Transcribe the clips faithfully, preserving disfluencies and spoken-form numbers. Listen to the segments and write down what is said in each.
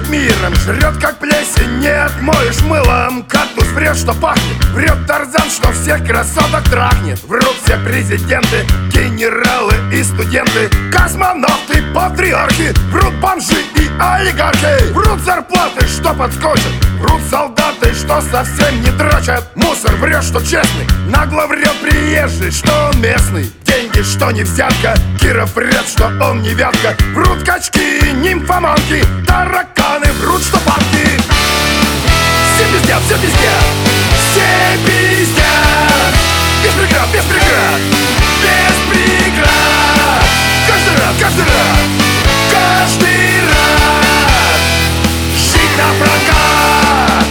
правит миром, жрет как плесень, не отмоешь мылом. Кактус врет, что пахнет, врет Тарзан, что всех красоток трахнет. Врут все президенты, генералы и студенты, космонавты, патриархи, врут бомжи и олигархи. Врут зарплаты, что подскочат, врут солдаты, что совсем не дрочат. Мусор врет, что честный, нагло врет приезжий, что он местный. Деньги, что не взятка, Киров врет, что он не вятка. Врут качки, нимфоманки, тараканы, врут, что бабки. Все пиздят, все пиздят, все пиздят. Без преград, без преград, без преград. Каждый раз, каждый раз, каждый раз жить на прокат.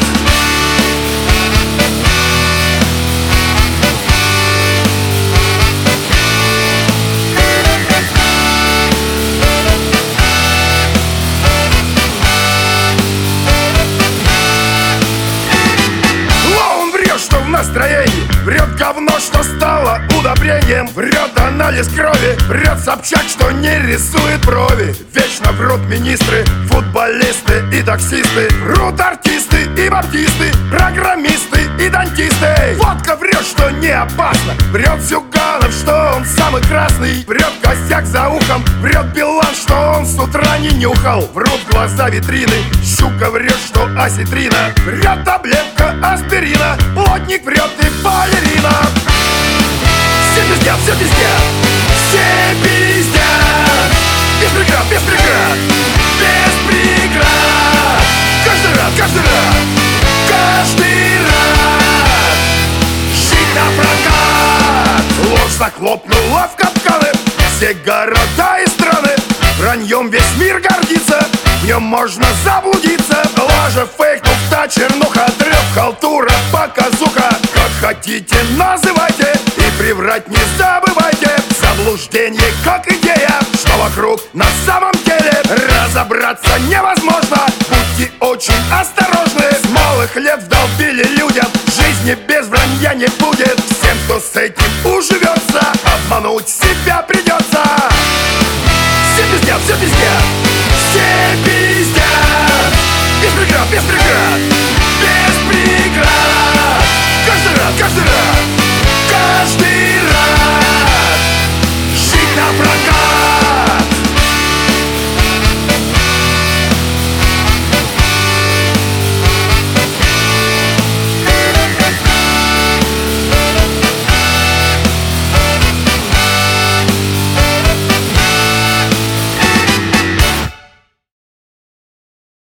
Настроение. Врет говно, что стало удобрением. Врет анализ крови. Врет Собчак, что не рисует брови. Вечно врут министры, футболисты и таксисты. Врут артисты и баптисты, программисты и дантисты. Водка врет, что не опасно. Врет Зюганов, что он самый красный. Врет Костяк за ухом. Врет Билан, что он с утра не нюхал. Врут глаза витрины. Щука врет, что осетрина. Врет таблетка аспирина. Плотник врет и балерина. Все пиздят, все пиздят, все пиздят. Без преград, без преград, без преград. Каждый раз, каждый раз, каждый раз жить на прокат. Ложь захлопнула в капканы все города и страны. Враньем весь мир гордится, в нем можно заблудиться. Лажа, фейк, муфта, чернуха, трёп, халтура, показуха. Как хотите называйте, и приврать не забывайте. Заблуждение как идея, что вокруг на самом деле разобраться невозможно. Будьте очень осторожны. С малых лет вдолбили людям, жизни без вранья не будет. Всем, кто с этим уживется, обмануть себя придется. Все пиздят, все пиздят, все пиздят. Без преград, без преград, без преград. Каждый раз, каждый раз.